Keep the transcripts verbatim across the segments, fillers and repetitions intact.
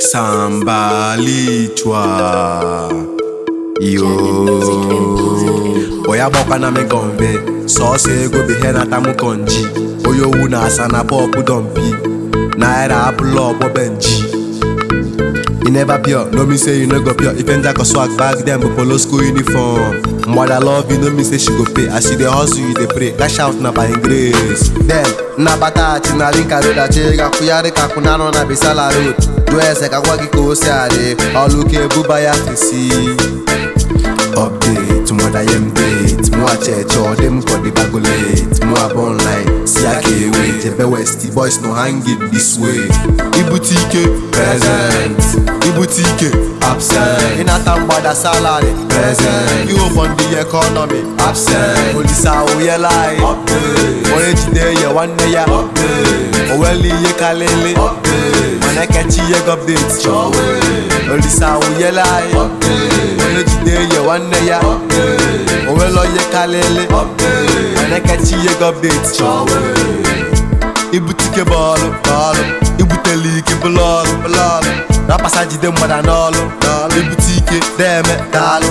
Sambalichwa yo oya bokwa na me conve so se go be here na tamu konji oyo wu na asana pop dompi naira aplo bo benji. You never pure, no me say you no go pure. If you go swag back them with polo school uniform. Mother love you, no me say she go pay. I see the hustle you dey pray, cash out na by grace. Then na bata china linka roda chega kuyare kakunano na bisala road. Dwese kagwagi ko siade, oluke buba ya fisi. Update, mother yem date, moi church or them for the bagulate, moi bon line, see I can't wait. Jebe Westy boys no hang it this way. Ibutike present, Ibutike absent. In a time by the salary present. You open the economy absent. Olisa oye lie update. Oye today ye one day ya update. Oweli ye kalele update. Manekechi ye update. Olisa oye lie update. Oye today ye one day ya update. Owelo ye kalele update. Manekechi ye update. Ibutike ball ball. Ibuteli bulal bulal. Rapasaji dem wada nolo nolo. Ibutike deme dalo.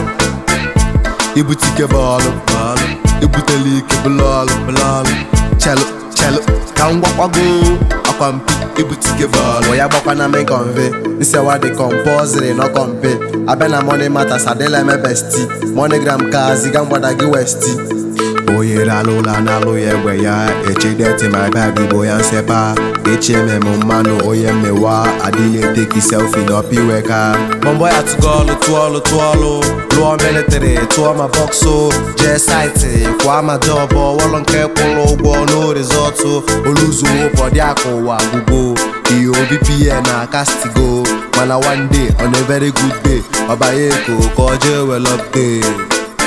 Ibutike ball ball. Ibuteli bulal bulal. Cello cello kangwa kwago akwampi ibutike ball. Oya bokwa na me conve. Nse wa de compose no compare. Abena money matters adela me bestie. Monogram kazi gambada gi westi. Oye la lola na lo ye we ya eche deti my baby boy and sepa eche me mumano oye me wa adile take selfie no piweka momboy at golo tuolo tuolo lo military to my boxo je site kwa ma job wolon ke polo gwo no resort oluzu body akwa gugo the O B P na castigo mana one day on a very good day obayeko ko je well update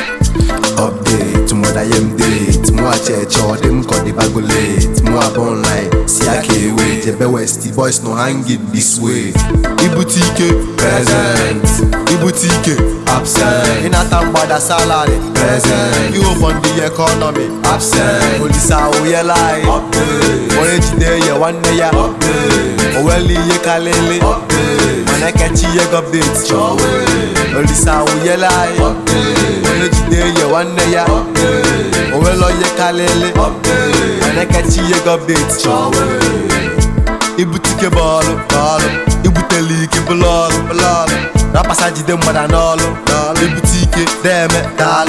update mother yem date moi church or them call the bagulate moi bon line see I can't wait. Jebe Westy boys no hang it this way. Ibutike present, Ibutike absent. In a time by the salary present. You open the economy absent. Olisa oye lie update. Oye today ye one day ya update. Oweli ye kalele update. Manekechi ye update. Olisa oye lie update. Oye today ye one day ya update. Owelo ye kalele update. Manekechi ye update. Ibutike ball ball. Ibuteli bulal bulal. Rapasaji dem wada nolo nolo. Ibutike deme dalo.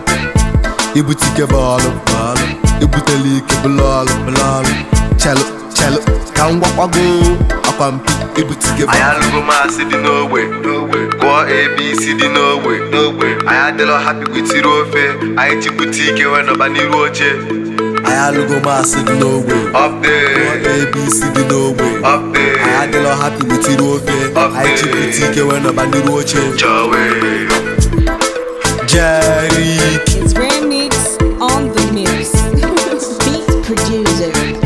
Ibutike ball ball. Ibuteli bulal bulal. Cello cello kangwa kwago akwampi ibutike ball. Aya lugo ma see the no way no way. Go A B C D no way no way. Aya delo happy with irofe. Aya chibutike when nobody roche. I logo mass in no way. Up there. A B C D no way. Up there. I had a lot happy with it okay. I chip it when a band roach. Jerry. It's Remix on the mix. Beat producer.